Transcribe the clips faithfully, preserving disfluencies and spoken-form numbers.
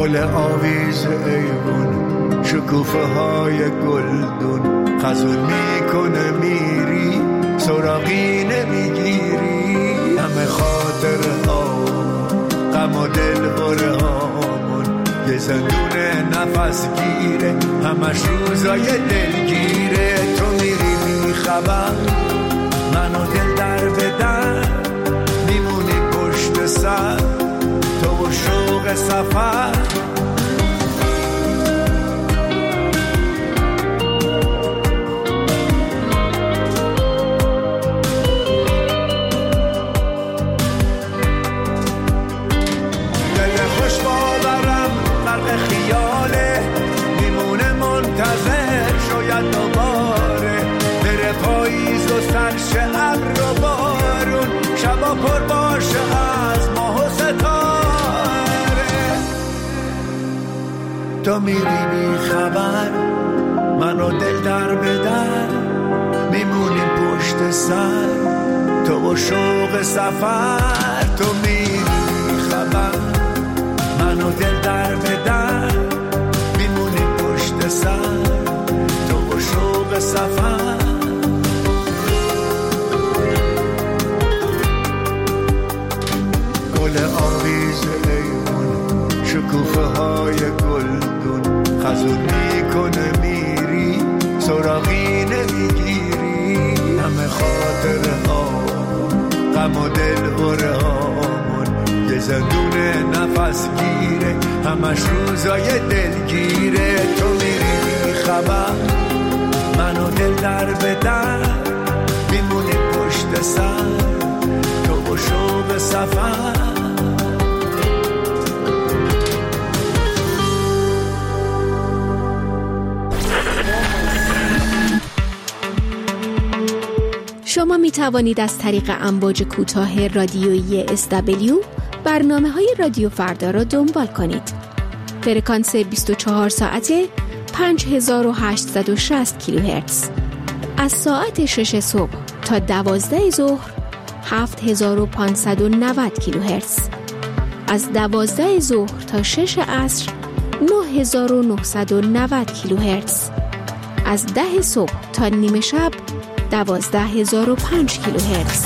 گل آویز ایوون، شکوفه های گلدون، خزون میکنه میری سراغی نمیگیری. همه خاطر ها غم و دل بره هامون، یه زندون نفس گیره همش روزای دلگیره. تو میری بی خبر منو دل در بدن، میمونی پشت سر تو و شوق سفر. دل خوش باورم غرق خیاله، میمونه منتظر شاید دوباره بره پاییز و سرش ابر و بارون، شبا پر باشه از ماه و ستاره. تو میری بی خبر منو دل در بدر، میمونیم پشت سر تو و شوق سفر. تو میری بی خبر منو دل در بدر، میمونیم پشت سر تو و شوق سفر. گل آویز ایوون، شکوفه های گلدون، خزون میکنه میری سراغی نمیگیری. همه خاطره ها غم و دل بره هامون، یه زندون نفس گیره همش روزای دلگیره. تو میری بی خبر منو دل در بدر، میمونی پشت سر تو و شوق سفر. شما می توانید از طریق امواج کوتاه رادیویی اس دبلیو برنامه های رادیو فردا را دنبال کنید. فرکانس بیست و چهار ساعته پنج هزار و هشتصد و شصت کیلوهرتز. از ساعت شش صبح تا دوازده ظهر هفت هزار و پانصد و نود کیلوهرتز. از دوازده ظهر تا شش عصر نه هزار و نهصد و نود کیلوهرتز. از ده صبح تا نیمه شب دوازده هزار و پنج کیلوهرتز.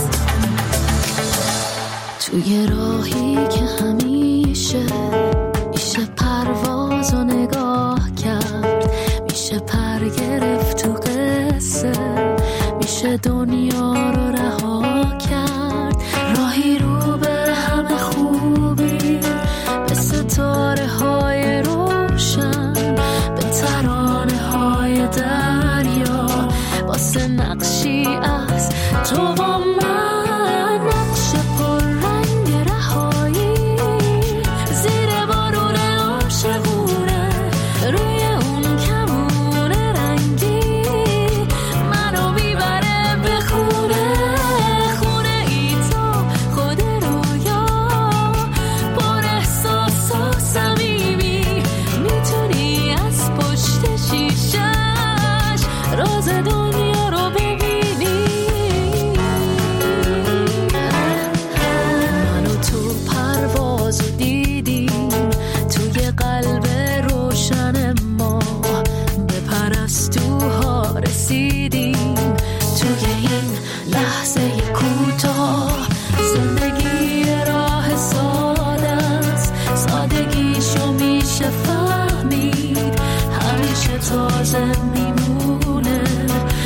توی راهی که همیشه میشه پرواز و نگاه کرد، میشه پر گرفت تو قصه، میشه دنیا رو رها کرد. راهی رو به همه خوبی، به ستاره های روشن، به ترانه های دریا، واسه نقشی از تو و من، نقش پر رنگ رهایی زیر بارون عاشقونه، روی اون کمون رنگی منو میبره به خونه. خونه ای تو خود رویا، پر احساس و صمیمی، میتونی از پشت شیشش راز دنیا رو ببینی. منو تو پرواز دیدیم، توی قلب روشن ما به پرستوها رسیدیم. توی این لحظه کوتاه زندگی راه ساده است، سادگیشو میشه فهمید، همیشه تازه میمونه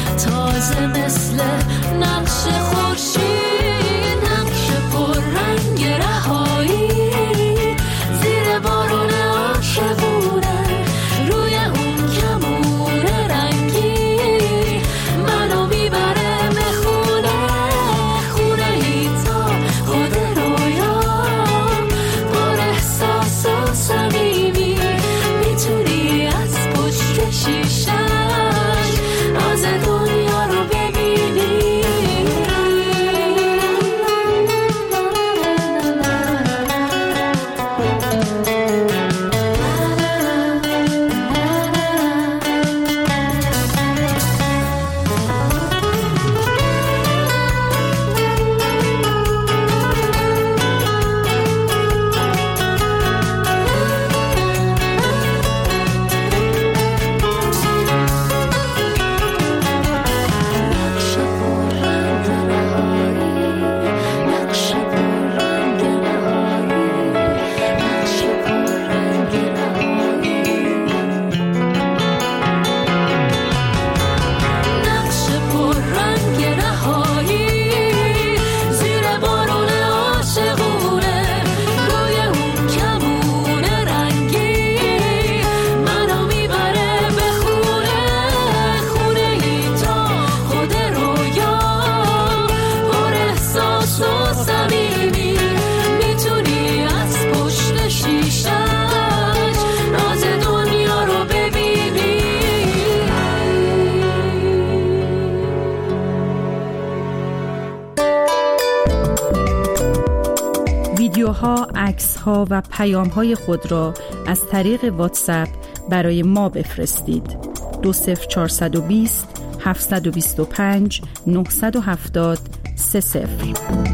ویدیوها، عکس‌ها و پیام‌های خود را از طریق واتساپ برای ما بفرستید. دو صفر چهارصد و بیست هفتصد و بیست و پنج نهصد و هفتاد سه صفر.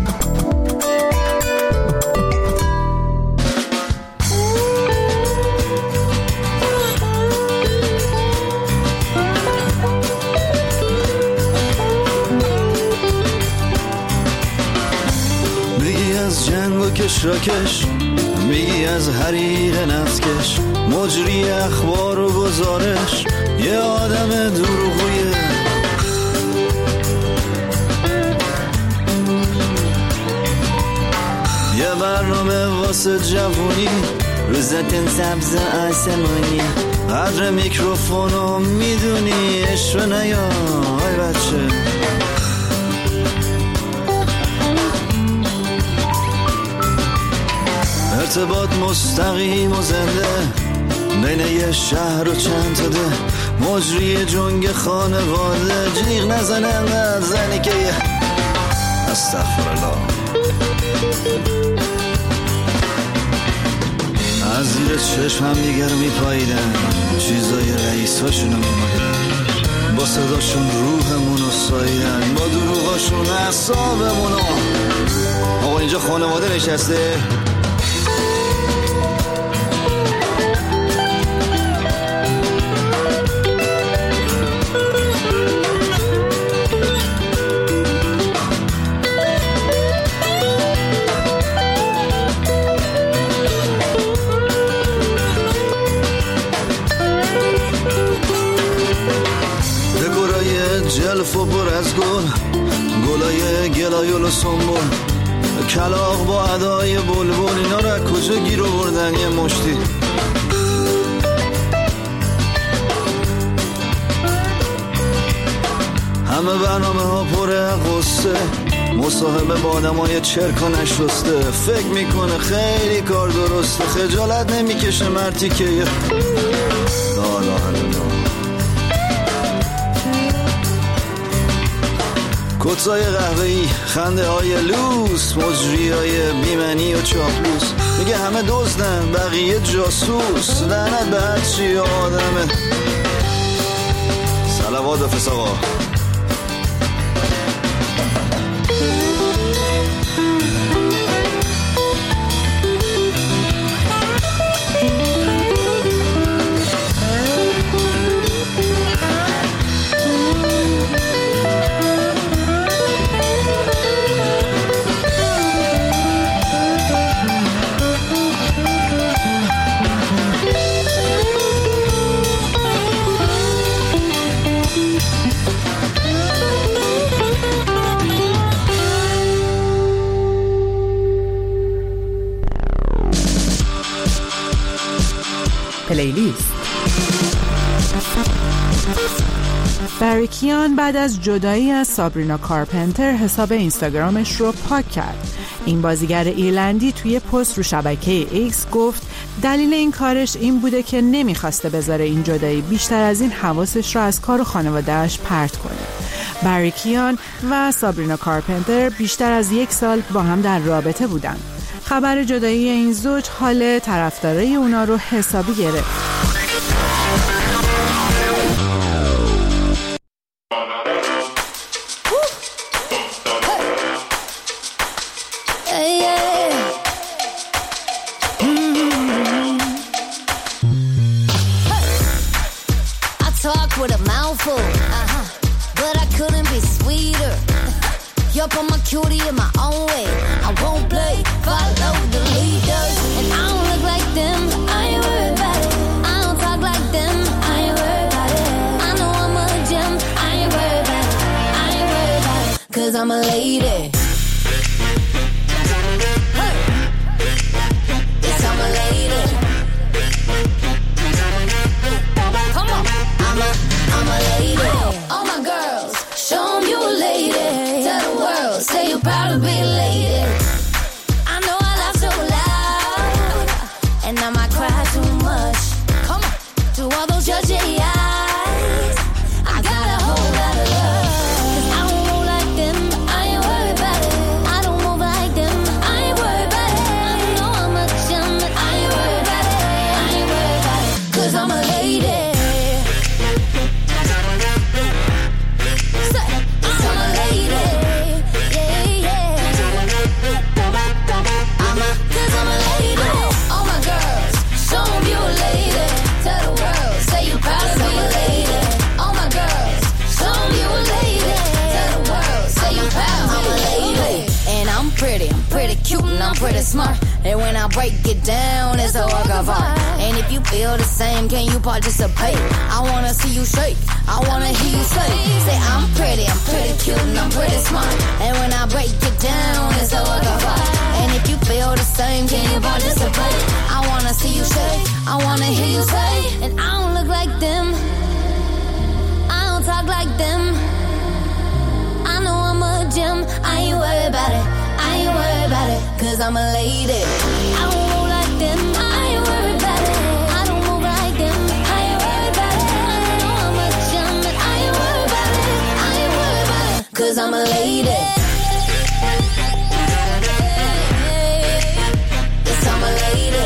کشراکش میگی از حریق نفتکش، مجری اخبار و گزارش، یه آدم دروغویه. یه برنامه واسه جوونی، روزتن سبز آسمانی، قدر میکروفونو میدونی، عشق نیا های بچه. ارتباط مستقیم و زنده بین یه شهر و چند تا ده، مجری جنگ خانواده، جیغ نزنه انقدر زنی که یه استغفرالله از زیر چشم هم دیگر میپاییدن، چیزای رئیس هاشونو میماییدن، با صداشون روحمونو ساییدن، با دروغاشون اعصابمونو. آقا اینجا خانواده نشسته، جلف و پر از گل، گلای گلایول و سنبول، کلاغ با ادای بلبل، اینا را کجا گیر آوردن یه مشتی. همه برنامه ها پر قصه، مصاحبه با آدم های چرکا نشسته، فکر میکنه خیلی کار درسته، خجالت نمیکشه مرتی که یه لا لا لا کتای قهوه‌ای، خنده های لوس، مجری های بیمنی و چاپلوس، میگه همه دزدن بقیه جاسوس، لعنت به هر چی آدمه. صلوات و فساقا. پلیلیست. بری کیان بعد از جدایی از سابرینا کارپنتر حساب اینستاگرامش رو پاک کرد. این بازیگر ایرلندی توی پست رو شبکه ایکس گفت دلیل این کارش این بوده که نمیخواسته بذاره این جدایی بیشتر از این حواسش رو از کار و خانواده‌اش پرت کنه. بری کیان و سابرینا کارپنتر بیشتر از یک سال با هم در رابطه بودن. خبر جدایی این زوج حال طرفدارای اونا رو حسابی گرفت. Up on my cutie in my own way. I won't play, follow the leaders. And I don't look like them, I ain't worried about it. I don't talk like them, I ain't worried about it. I know I'm a gem, I ain't worried about it. I ain't worried about it, cause I'm a lady. Hey. Yes, I'm a lady. Come on. I'm a, I'm a lady. All my girls, show them you a lady. Say you're proud to be a lady. I know I laugh so loud, and I might cry too much. Come on, to all those judgy eyes, I got a whole lot of love. 'Cause I don't move like them, I ain't worried about it. I don't move like them, I ain't worried about it. I know cute and I'm pretty smart. And when I break it down, it's a work of art. And if you feel the same, can you participate? I wanna see you shake, I wanna hear you say, say I'm pretty, I'm pretty cute and I'm pretty smart. And when I break it down, it's a work of art. And if you feel the same, can you participate? I wanna see you shake, I wanna hear you say. And I don't look like them, I don't talk like them. I know I'm a gem, I ain't worried about it, I ain't worried about it, cause I'm a lady. I don't roll like them, I ain't worried about it. I don't move like them, I ain't worried about it. I know I'm a gem, and I ain't worried about it, I ain't worried about it, cause I'm a lady. Yes, I'm a lady.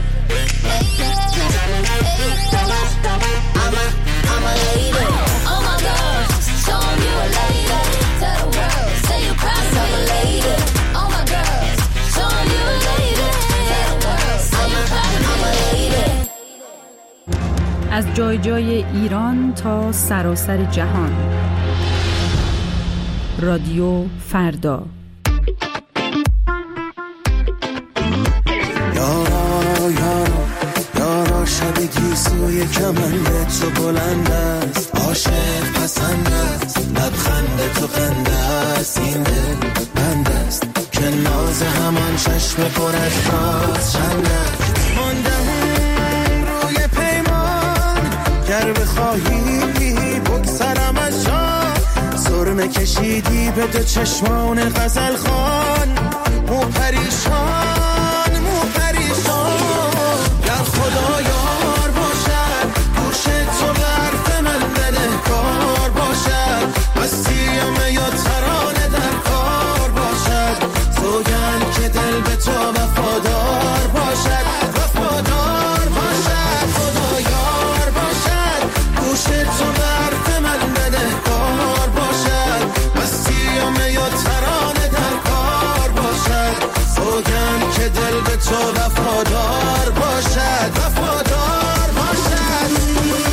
I'm a, I'm a lady. Oh my God, show 'em you a lady. Tell the world, say you're proud, I'm a lady. Oh my girls, show 'em you a lady. Tell the world, say you're proud, I'm a lady. از جای جای ایران تا سراسر جهان. رادیو فردا. یارا یارا یارا شب گیسوی کمنده تو بلند است، عاشق پسند است، لبخند تو خنده است، این دل بند است که ناز همان چشم پر از راز چند است. ماندم روی پیمان گر بخواهی بگذرم از جان، سرمه کشیدی به دو چشمان غزل خان. مو پریشان مو پریشان گر خدا یار باشد، گوش تو به حرف من بده کار باشد، مسیحمه یا ترانه در کار باشد، سوگند که دل به تو وفادار باشد، وفادار باشد، خدا یار باشد، گوش تو به حرف من بده کار باشد، مسیحمه یا ترانه در کار باشد، سوگند که دل به تو وفادار باشد، وفادار باشد.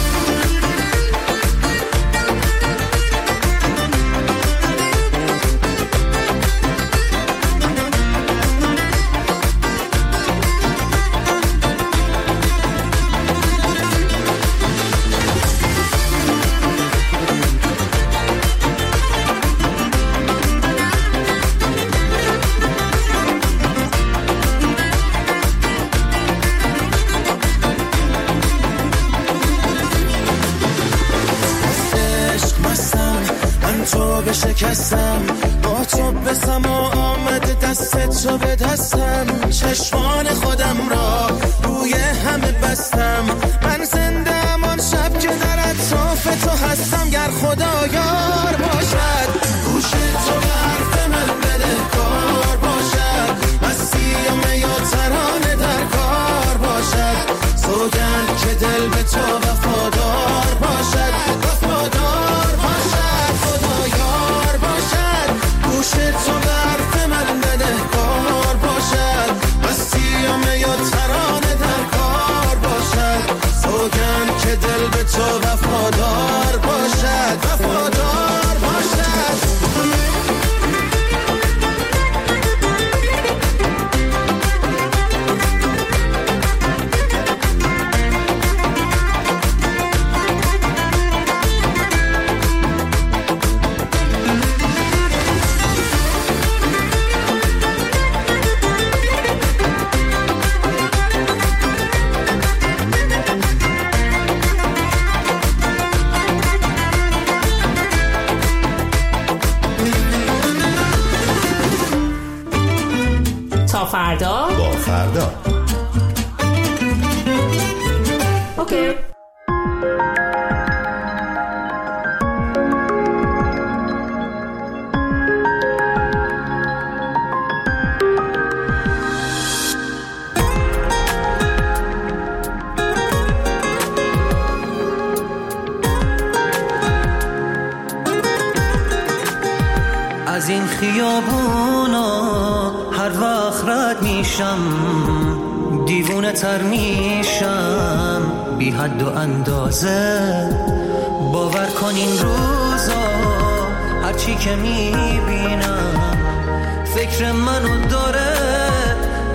شکستم با تو بسم و آمد دست تو به دستم، چشمان خودم را روی همه بستم، من زنده امان شب که در اطراف تو هستم، گر خدا یار باشد، گوش تو به حرف من بده کار باشد، مسیحمه یا ترانه در کار باشد، سوگند که دل به تو وفادار باشد، وفادار باشد، خدا یار باشد، گوش تو به حرف من بده کار باشد، مسیحمه یا ترانه در کار باشد، سوگند که دل به تو وفادار باشد، وفادار باشد. فردا با فردا اوکی. از این خیابونا هر وقت رد میشم دیوونه تر میشم بی حد و اندازه، باور کن این روزا هرچی که میبینم فکر منو داره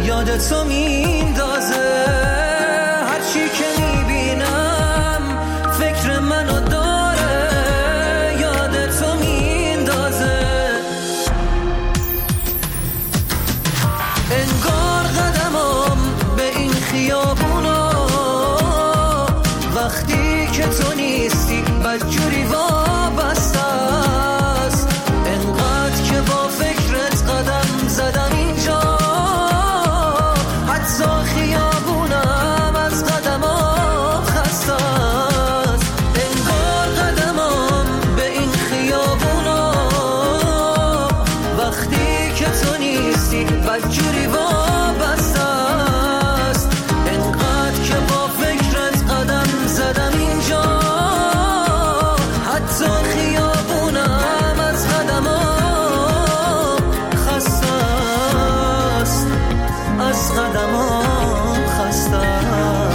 یادتو میندازه، هرچی که میبینم فکر منو داره، یادتو میندازه. انگار قدمم به این خیابونا وقتی که تو نیستی بدجوری وابسته است، انقدر که با فکرت قدم زدم اینجا، حتی خیابونم از قدمام خسته است. انگار قدمم به این خیابونا وقتی که تو نیستی بدجوری وابسته است، انقدر که با فکرت قدم زدم اینجا، حتی خیابونم از قدمام خسته است، از قدمام خسته است.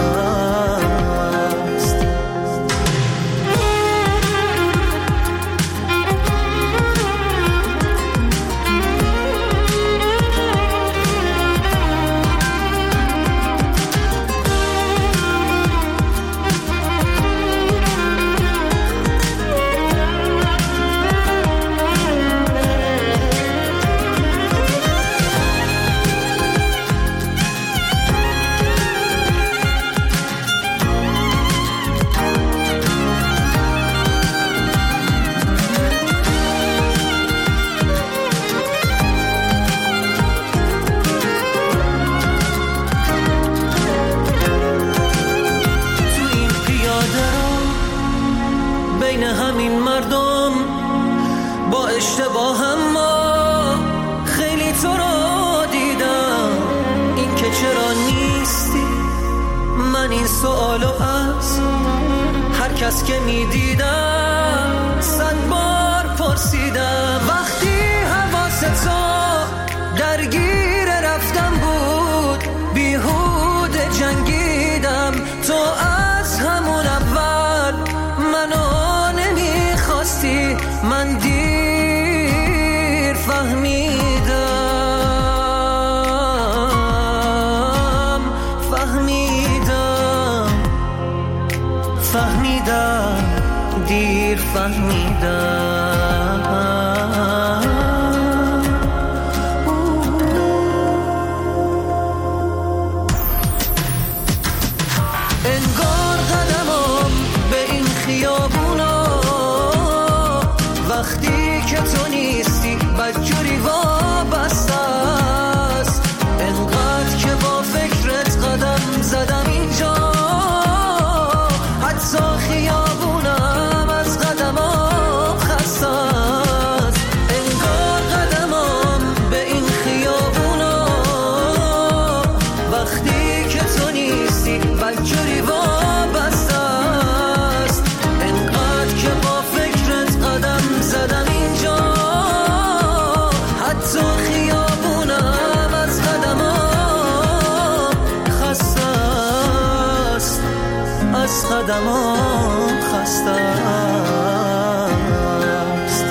بین همین مردم با اشتباه ما خیلی تو رو دیدم، این که چرا نیستی، من این سوالو از هر کس که میدیدم صد بار پرسیدم. وقتی حواست تو درگیر رفتم بود، بیهوده جنگیدم، تو از همون اول منو نمیخواستی، من دیر فهمیدم فهمیدم فهمیدم دیر فهمیدم. انگار قدمم به این خیابونا وقتی که تو نیستی بدجوری وابسته است، انقدر که با فکرت قدم زدم اینجا، حتی خیابونم از قدمام خسته است. انگار قدمم به این خیابونا وقتی که تو نیستی بدجوری وابسته است، انقدر که با فکرت قدم زدم اینجا، حتی خیابونم از قدمام خسته است، از قدمام خسته است.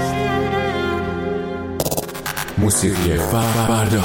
موسیقی فردا.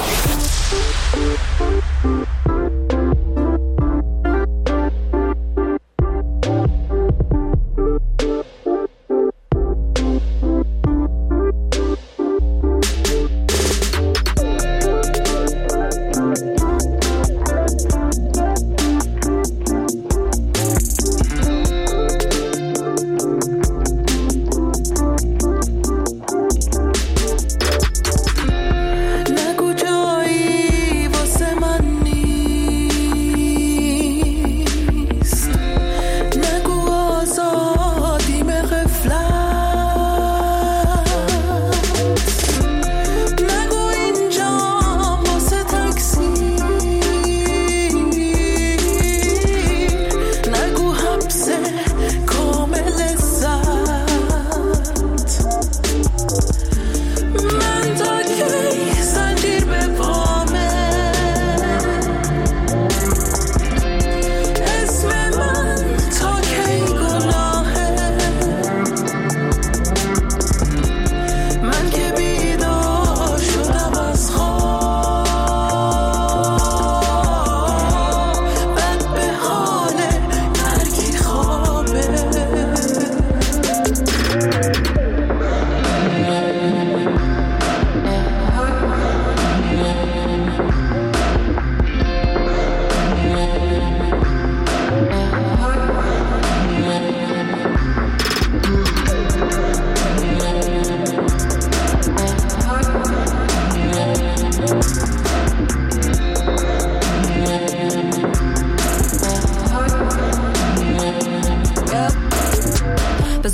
نگو جایی واسه من نیست،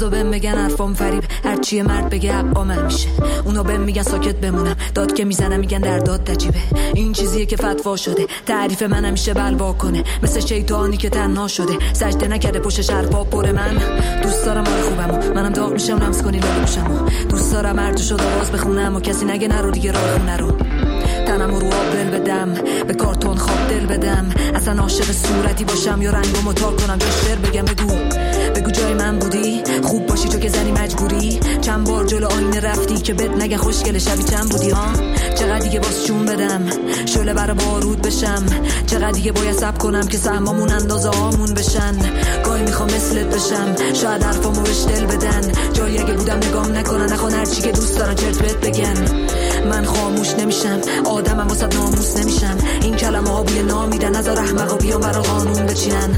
بهم بگن حرفام فریب، هرچی مرد بگه حقام میشه. اونا بهم میگن ساکت بمونم، داد که میزنم میگن در داد تجیبه. این چیزیه که فتوا شده، تعریف من همیشه بلوا کنه، مثل شیطانی که تنها شده، سجده نکرده پشتش حرفا پر. من دوست دارم آره خوبمو، منم داغ میشم لمس کنی لاله میشم. دوست دارم هر جو شد آواز بخونم و کسی نگه نرو دیگه راه خونه رو. تنم رو آب دل بدم، به کارتون خواب دل بدم، اصلا عاشق صورتی باشم یا رنگو متار کنم. جشتر بگم بگو بگو جای من بودی، خوب باشی تو که زنی مجبوری. چند بار جلو آینه رفتی که بد نگه خوشگل شبی چند بودی ها. چقدر دیگه باز چون بدم شعله برا بارود بشم، چقدر دیگه باید صبر کنم که سهمامون اندازه هامون بشن. گاهی میخوام مثلت بشم، شاید حرفامو بهش دل بدن، جایی اگه بودم نگام نکنن، نخوان هرچی که دوست دارن چرت بهت بگن. من خاموش نمیشم، آدمم واسه ناموس نمیشم. این کلمه ها بوی نامیدن، نذار احمقا بیان برا قانون بچینن.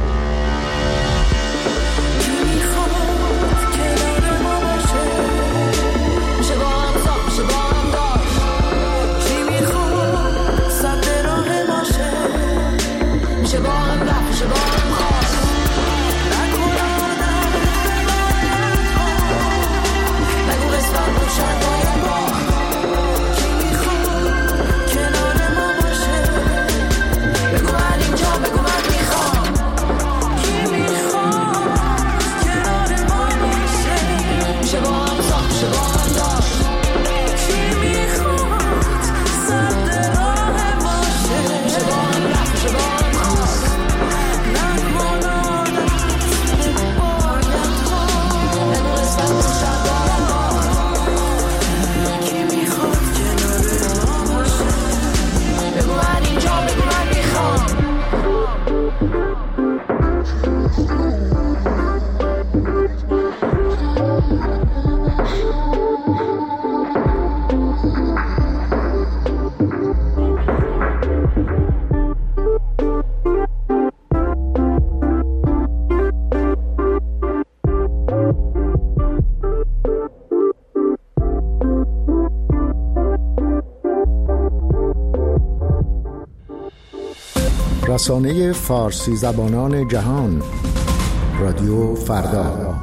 رسانه فارسی زبانان جهان، رادیو فردا.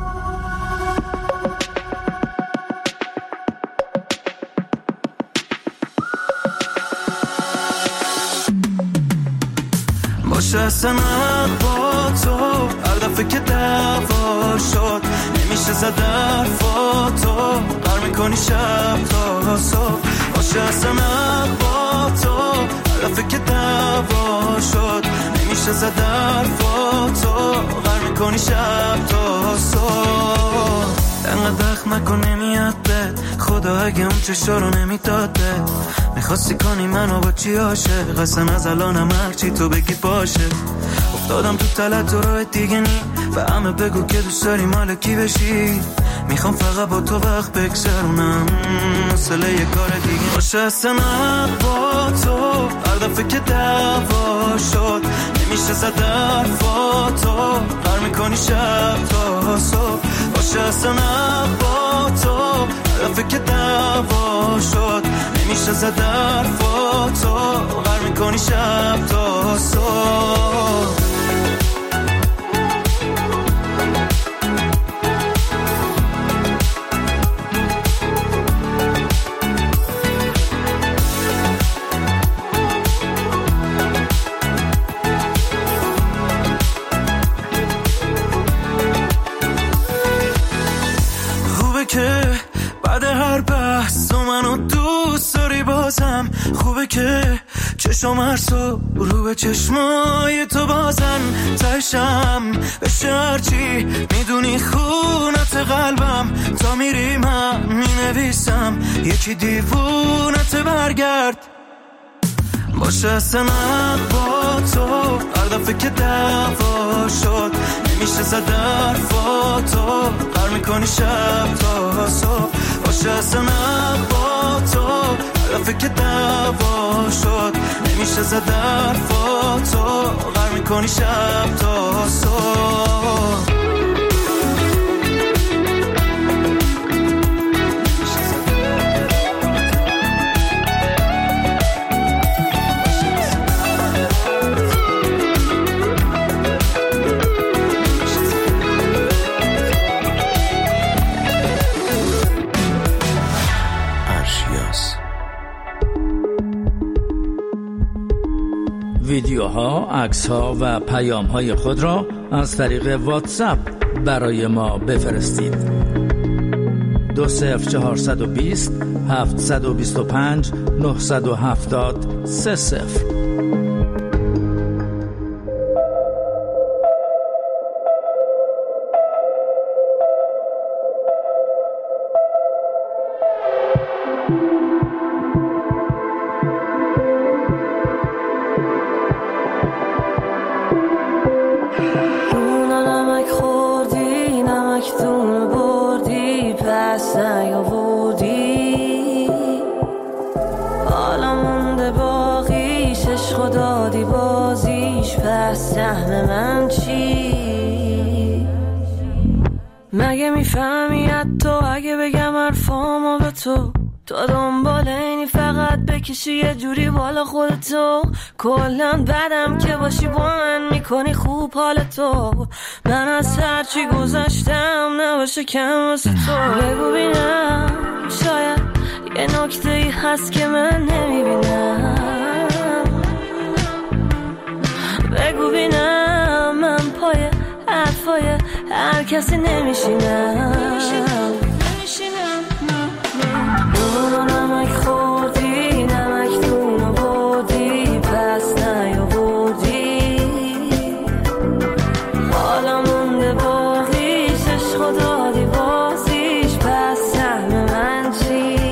باشه اصلا با تو هر دفعه که دعوا شد نمیشه زد حرفاتو، قرار میکنی شب تا صبح. باشه اصلا با تو هر دفعه که دعوا شد نمیشه زد حرفاتو، قرار میکنی شب تا صبح. انقدر دخ مکن نمیاد بد، خدا اگه اون چشا رو نمیداد بد. میخواستی کنی منو با چی عاشق، اصلا از الانم هرچی تو بگی باشه. افتادم تو تلت و راه دیگه نی، و همه بگو که دوست داری مال کی بشی. میخوام فقط با تو وقت بگذرونم، مسئله یه کار دیگه باشه. اصلا با تو هر دفعه که دعوا شد نمیشه زد حرفاتو، قرار میکنی شب تا صبح. باشه اصلا با تو هر دفعه که دعوا شد نمیشه زد حرفاتو، قرار میکنی شب تا صبح. که بعد هر بحث و منو دوست داری بازم، خوبه که چشم هرسو رو به چشمای تو بازن. تشم بشه هرچی میدونی خونت قلبم، تا میری من مینویسم یکی دیوونت برگرد. باشه اصلا با تو هر دفعه که دعوا شد نمیشه زد حرفاتو، قرار میکنی شب تا صبح. باشه اصلا با تو هر دفعه که دعوا شد نمیشه زد حرفاتو، قرار میکنی شب تا صبح. ها، عکس ها و پیام های خود را از طریق واتساپ برای ما بفرستید. دو صفر چهارصد و بیست هفتصد و بیست و پنج نهصد و هفتاد سه صفر. مگه میفهمی حتی اگه بگم حرفامو به تو، تو دنبال اینی فقط بکشی یه جوری بالا خودتو، کلن بدم که باشی با من میکنی خوب حالتو، من از هرچی گذشتم نباشه کم واسه تو. بگو بینم شاید یه نکته ای هست که من نمیبینم، بگو بینم من پای حرفای هر کسی نمیشینم. نونو نمک خوردی نمک دونو بودی پس نیاوردی، حالا مونده باقیش عشق دادی بازیش، پس سهم من چی؟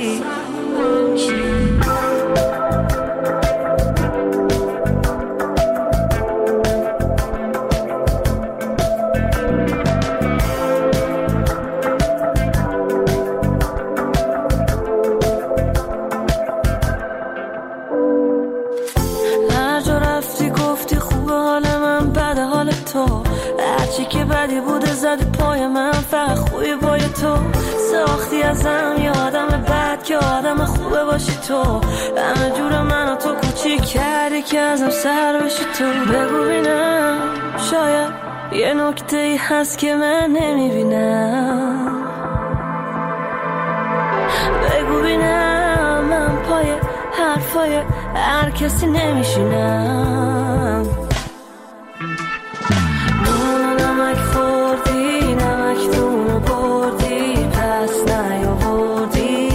هرچی که بدی بوده زدی پای من، فقط خوبی پای تو ساختی ازم یه آدم بد که آدم خوبه باشی تو، همه جور منو تو کوچیک کردی که ازم سر بشی تو. بگو بینم شاید یه نکته ای هست که من نمیبینم، بگو بینم من پای حرفای هر کسی نمیشینم. نمک خوردی نمک دونو بردی پس نیاوردی،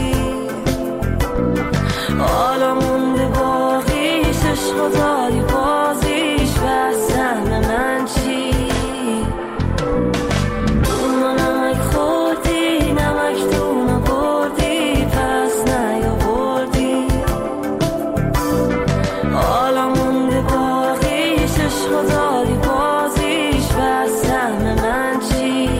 حالا مونده باقیش عشق دادی بازیش، پس سهم من چی؟ نمک خوردی نمک دونو بردی پس نیاوردی، حالا مونده باقیش عشق دادی بازیش، پس سهم من چی؟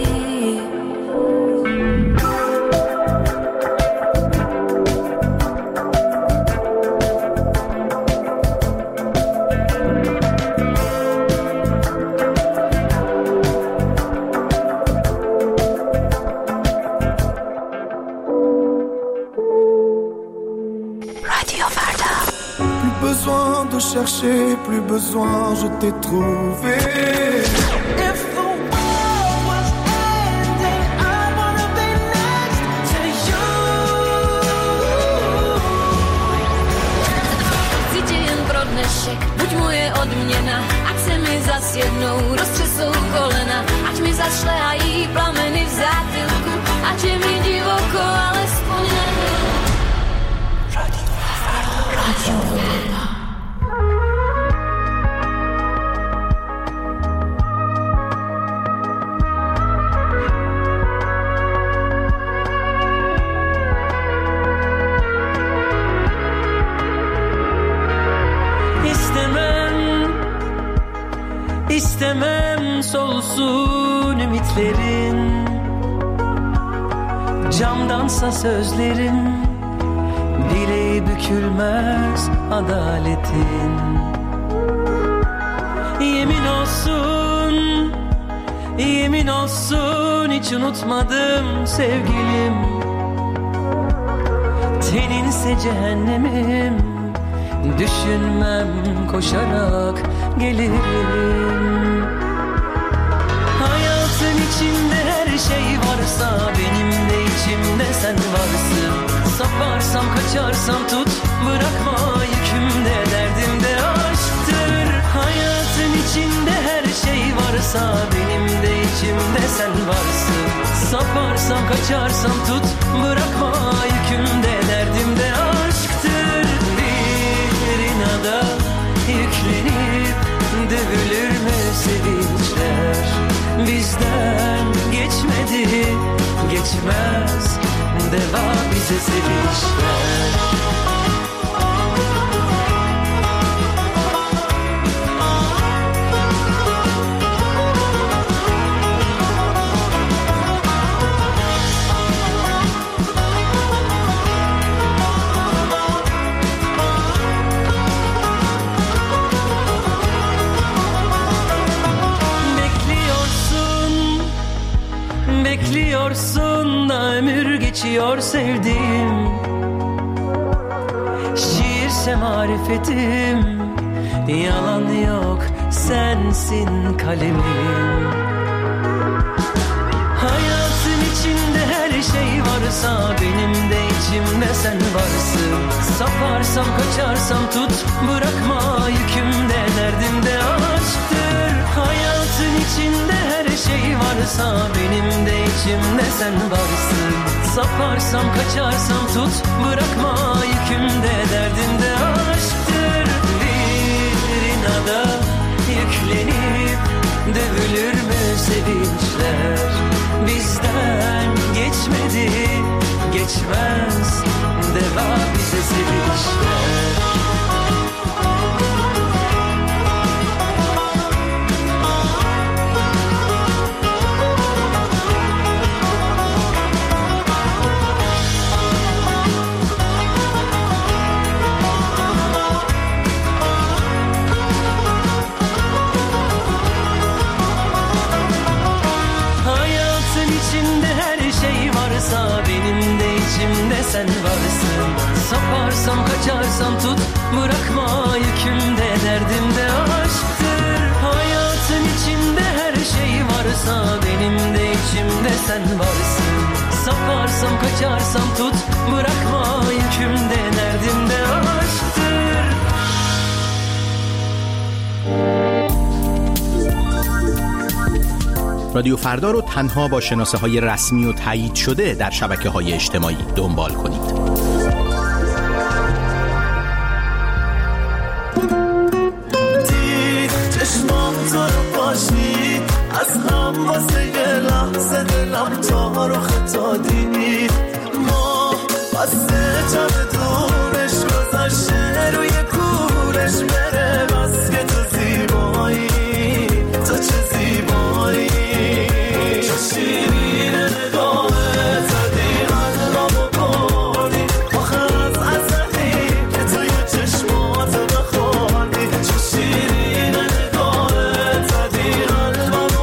Plus besoin de chercher, plus besoin, je t'ai trouvé. If the world was ending, I wanna be next to you. Tydzień pro dnešek, buď moje odměna, ať se mi zas jednou roztřesou kolena, ať mi zašlehají plameny v zátylku, ať je mi divoko, alespoň jednou. Radio Radio İstemem solsun ümitlerin, camdansa sözlerin, bileği bükülmez adaletin. Yemin olsun, yemin olsun hiç unutmadım sevgilim, teninse cehennemim, düşünmem koşarak gelirim. Hayatın içinde her şey varsa, benim de içimde sen varsın. Saparsam kaçarsam tut, bırakma yükümde, derdim de aşktır. varsa benim de içimde sen varsın. Saparsam kaçarsam tut bırakma yükümde, derdimde aşktır. Bir inada yüklenip dövülür mü sevinçler? Bizden geçmedi, geçmez, deva bize sevinçler. Bekliyorsun da ömür geçiyor sevdiğim. Şiirse marifetim, yalan yok sensin kalemim. Hayatın içinde her şey varsa benim de içimde sen varsın. Saparsam kaçarsam tut bırakma yükümde, derdimde aşktır. Hayatın içinde her şey varsa benim de içimde sen varsın. Saparsam kaçarsam tut bırakma yükümde, derdimde aşktır. Bir inada yüklenip dövülür mü sevinçler? Bizden geçmedi, geçmez, deva bize sevinçler. Benim de içimde sen varsın. Saparsam kaçarsam tut bırakma yükümde, derdimde aşktır. Hayatın içinde her şey varsa benim de içimde sen varsın. Saparsam kaçarsam tut bırakma yükümde, derdimde aşktır. رادیو فردا رو تنها با شناسه های رسمی و تایید شده در شبکه های اجتماعی دنبال کنید. دید چشمام تو رو باشید، از هم واسه یه لحظه دلم تا رو خطا دید. ما بسته جب دورش گذاشته روی کورش بره، بس که تو زیبایی، تو چه زیبایی، شیرین نگاهت زدی قلبمو بردی، آخه از عصبی که توی چشماتو بخوردی. چه شیرین نگاهت زدی قلبمو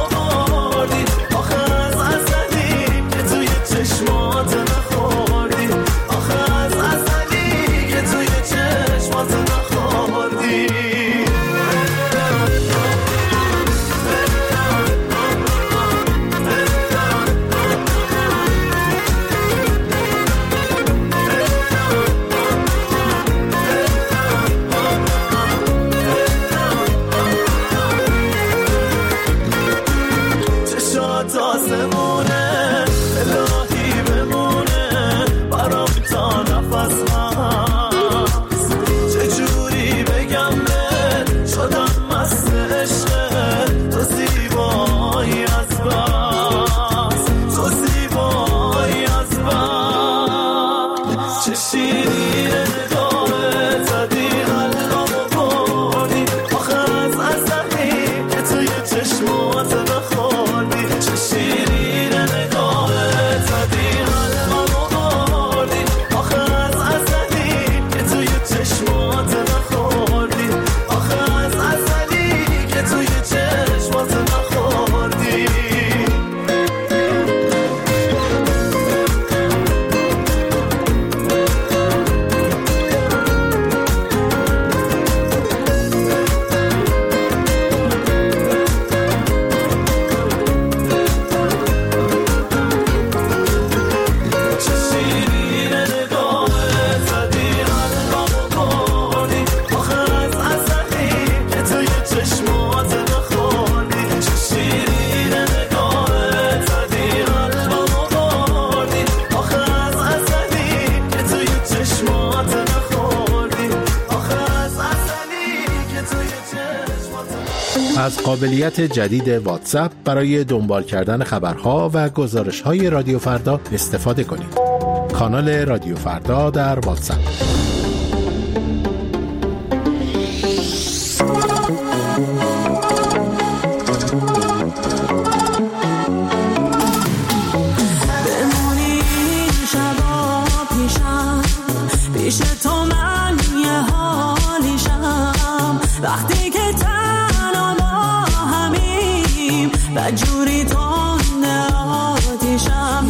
از قابلیت جدید واتساپ برای دنبال کردن خبرها و گزارش‌های رادیو فردا استفاده کنید. کانال رادیو فردا در واتساپ. بمونی شبا پیشم، پیش تو من یه حالیشم، وقتی که تنها با همیم و جوری تنده آتیشم.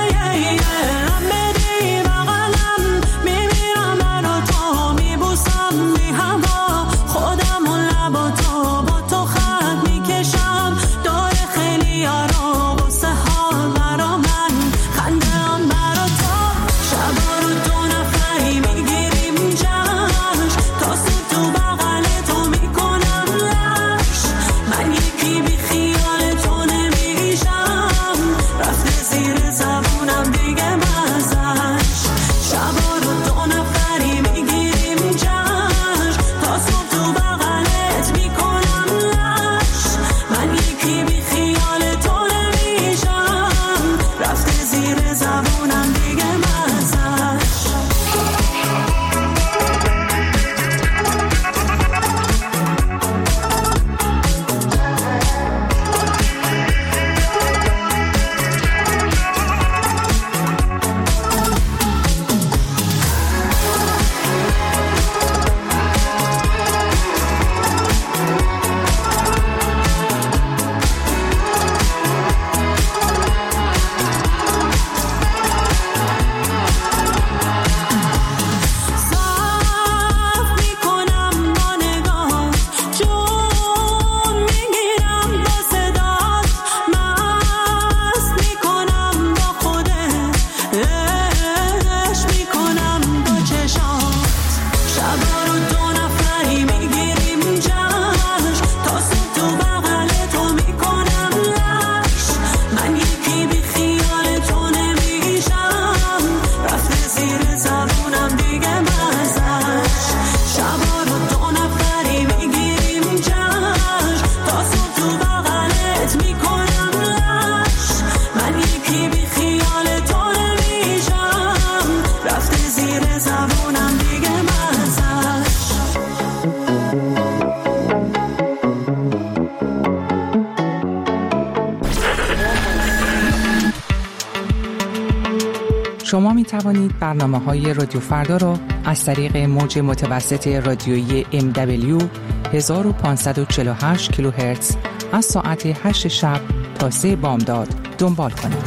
شما می توانید برنامه‌های رادیو فردا را از طریق موج متوسط رادیویی ام دبلیو هزار و پانصد و چهل و هشت کیلوهرتز از ساعت هشت شب تا سه بامداد دنبال کنید.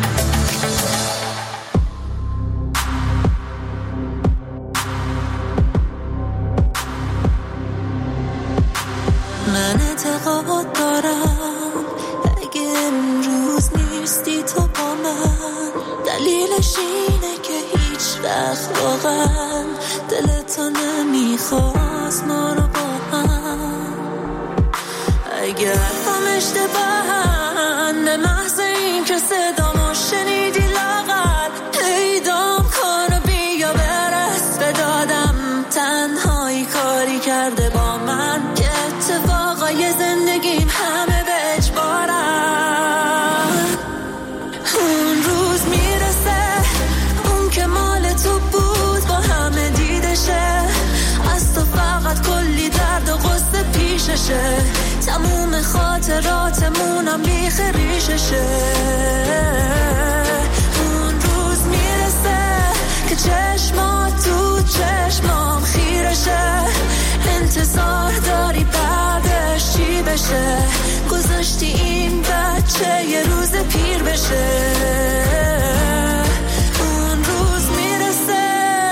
من اعتقاد دارم اگه امروز نیستی تو با من، دلیلش اینه که هیچ وقت واقعا دلتو نمیخواست ما رو با هم. اگر هم اشتباهن به محض این که صدامو شنیدی لاغر پیدام کن و بیا برس به دادم. تنهایی کاری کرده با من که اتفاقای زندگیم همه به اجبارن. اون روز میرسه اون که مال تو بود با همه دیدشه، از تو فقط کلی درد و غصه پیششه، تموم خاطراتمونم بیخ ریششه. اون روز میرسه که چشمات تو چشمام خیرشه، انتظار داری بعدش چی بشه، گذاشتی این بچه یه روز پیر بشه. اون روز میرسه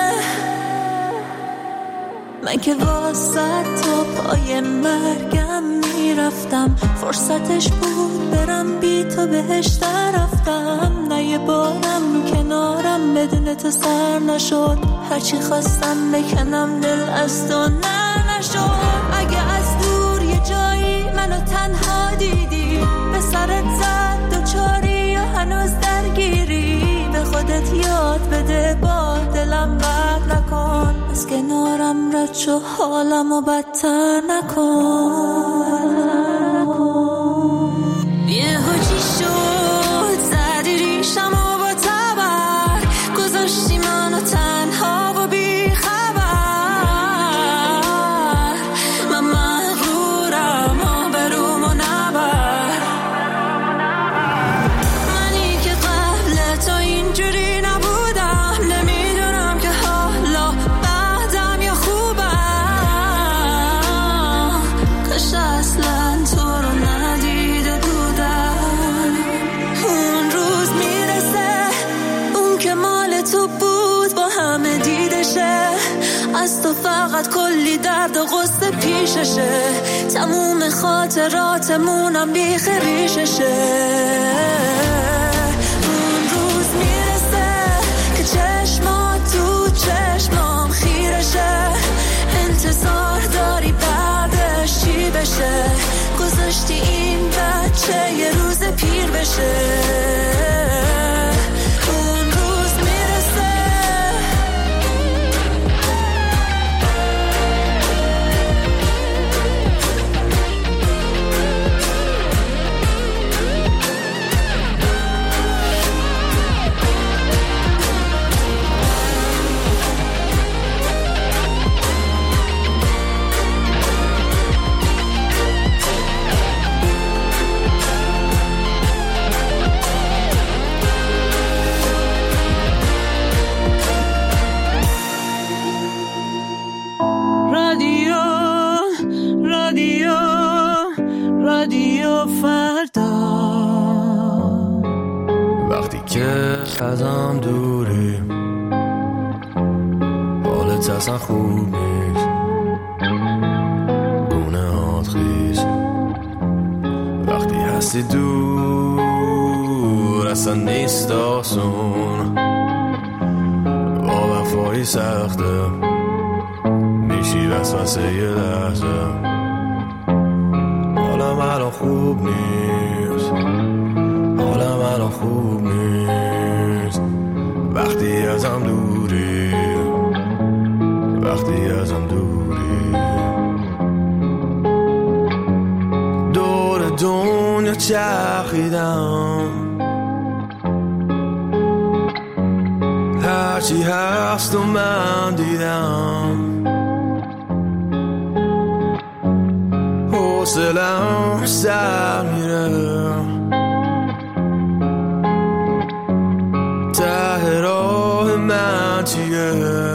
من که واسه تا پای مرگم میرفتم، فرصتش بود برم بی تو بهشت رفتم. نه یه بارم کنارم بدون تو سر نشد، هرچی خواستم بکنم دل از تو نه نشد. اگه از دور یه جایی منو تنها دیدی، به سرت زد دو چاری یا هنوز درگیری، به خودت یاد بده با دلم بر نکن، از کنارم رد شو حالمو بدتر نکن. نکن. یه چی شد زدی ریشم و با تبر گذاشتی منو تنها و بی خبر. من مغرورم آبرومو نبر. منی که قبل تو اینجوری نبودم نمیدونم که حالا بعدم یا خوبم. کاش اصلا تو رو ندیده بودم. اون روز میرسه اون که مال تو بود با همه دیدشه. از تو فقط کلی درد و غصه پیششه. تموم خاطراتمونم بیخ ریششه. اون روز میرسه که چشمات تو چشمام خیرشه. انتظار داری بعدش چی بشه. گذاشتی این بچه یه روز پیر بشه. اون روز میرسه رادیو رادیو رادیو فردا. وقتی که ازم دوری حالت اصلا خوب نیست. گونه هات خیز وقتی هستی دور اصلا نیست آسون. با وفایی سخته میشی وسوسه یه لحظه. حالم الان خوب نیست. حالم الان خوب نیست. وقتی ازم دوری وقتی ازم دوری. دور دنیا چرخیدم هرچی هست و من دیدم. حوصله‌ام سر میره ته راه من چیه.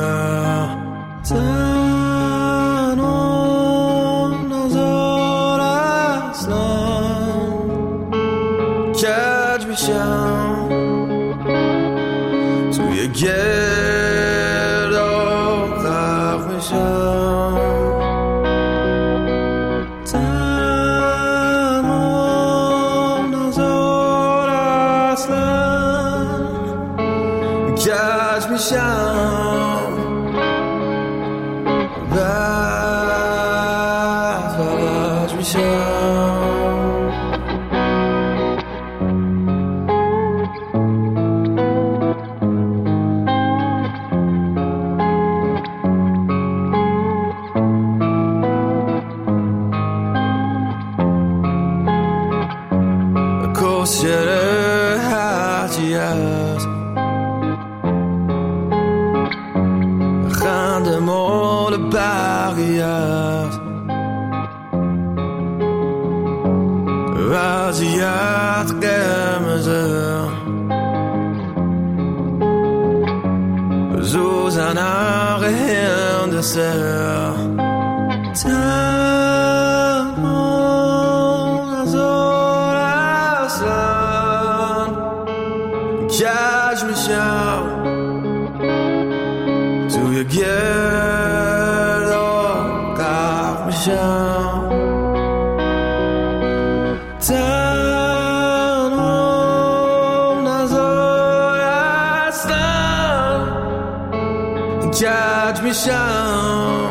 تنها نزار اصلا کج میشم توی گرداب غرق میشم. تنها نزار اصلا کج میشم. بعد فلج میشم. کسچره هرچی هست خنده مال بقیه است. وضعیت قرمزه زوزنق هندسه. تنها نزار اصلا کج میشم توی گرداب غرق میشم. تنها نزار اصلا کج میشم.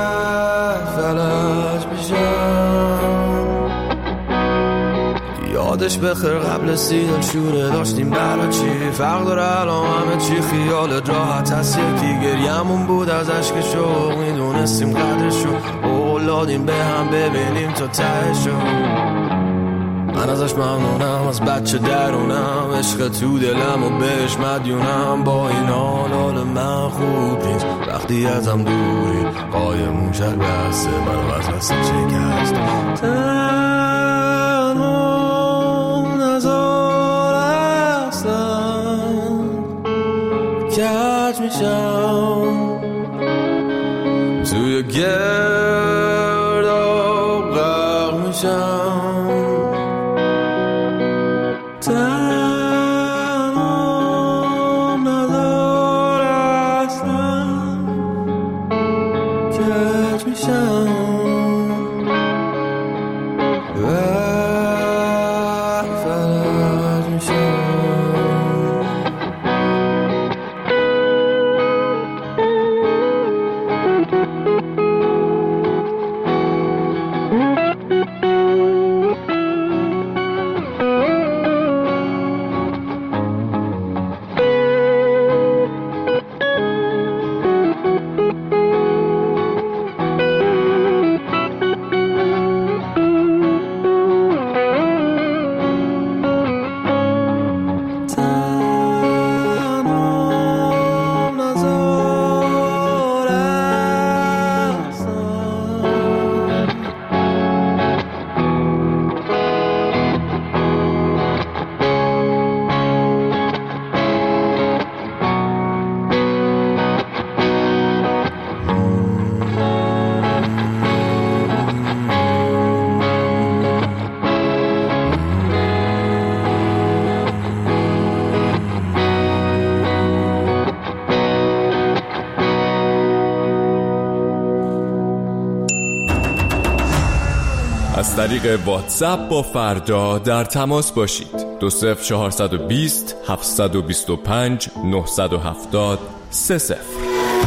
بعد فلج میشم. یادش بخیر قبل سی دل شوره داشتیم برا چی فرق داره الان همه چی خیالت راحت هست یکی گریمون بود از عشق شوق میدونستیم قدرشو اولادیم به هم ببینیم تا تهشو من ازش ممنونم از بچه درونم عشق تو دلم و بهش مدیونم با این حال حال من خوب نیست وقتی ازم دوری قایم موشک بسته منو از بسته چکست تنها نزار هستم کج میشم توی گرداب غرق میشم از طریق واتساپ با فردا در تماس باشید. دو صفر چهارصد و بیست هفتصد و بیست و پنج نهصد و هفتاد سه صفر.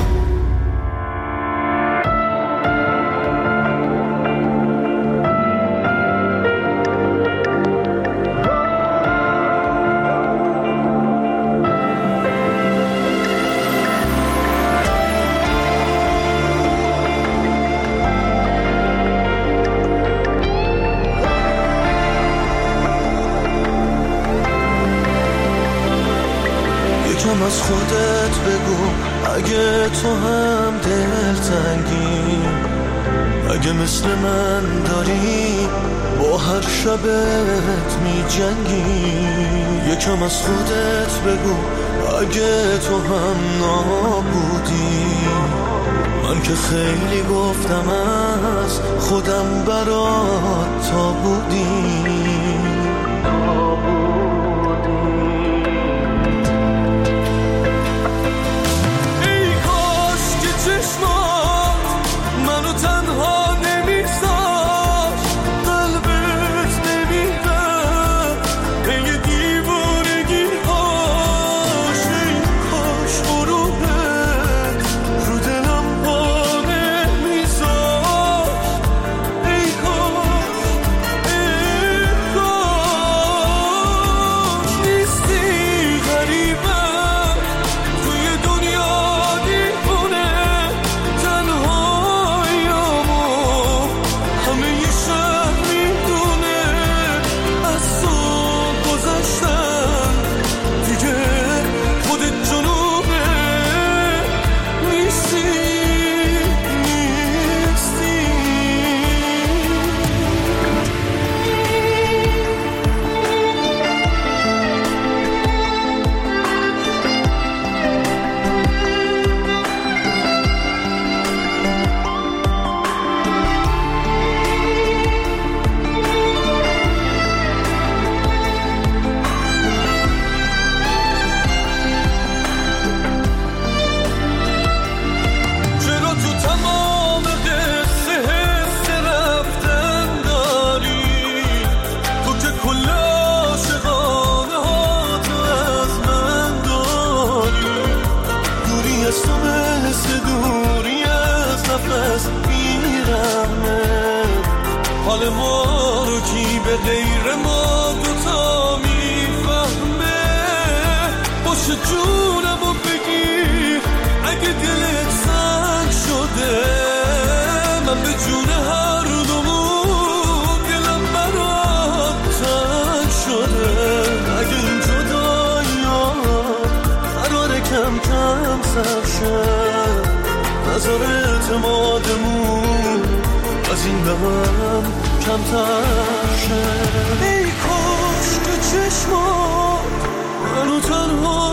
یکم از خودت بگو اگه تو هم دلتنگی، اگه مثل من داری با هر شبت می جنگی. یکم از خودت بگو اگه تو هم نابودی، من که خیلی گفتم از خودم برات تا بودی. ما رو کی به غیر ما دوتا میفهمه؟ باشه جونمو بگیر اگه دلت سنگ شده، من به جون هر دومون دلم برات تنگ شده. اگه این جدایی‌ها قراره کم کم سر شه، نظر اعتمادمون از این دم کمتر شه. ای کاش که چشمات منو تنها